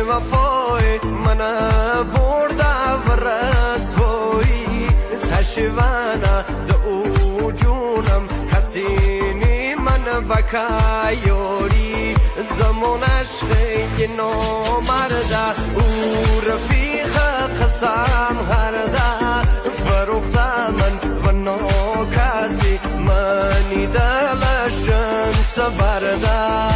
وفای من برده و رسوایی تشوانه دو جونم کسی نی من بکایوری زمانش خیلی نامرده او رفیق قسم هرده فروخته من و ناکسی منی دلشن سبرده